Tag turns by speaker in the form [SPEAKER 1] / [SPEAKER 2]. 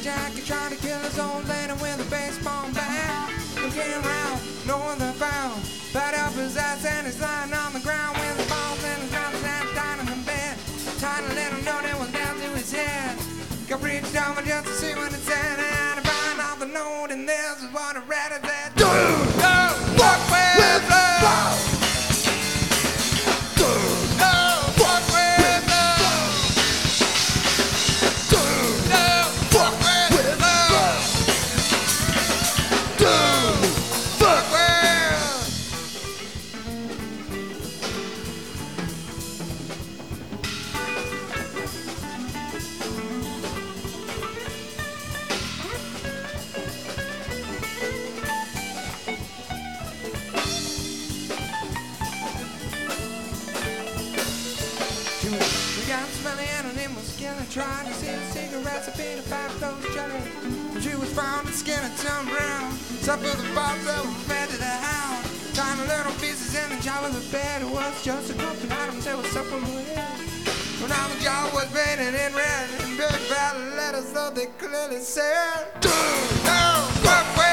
[SPEAKER 1] jacket, trying to kill his old lady with a baseball bat. Looking around, no one they found. Bad up his ass and he's lying on the ground with the balls in his mouth and down in the bed. Tiny little note that was down to his head. Got reached over just to see what it said, and I find out the note, and this is what I read. It said, "Don't fuck with love. Don't fuck with love. Don't fuck with love. Don't fuck with." We got smelly animal skin and tried to see a secret recipe to fight those jelly. She was found and skinned and turned brown. Some of the bombs that were fed to the hound. Tiny little pieces in the jaw of the bed. It was just a couple items that was something with. Well, now the jaw was painted in red and big fat letters, so they clearly said, "Don't fuck with."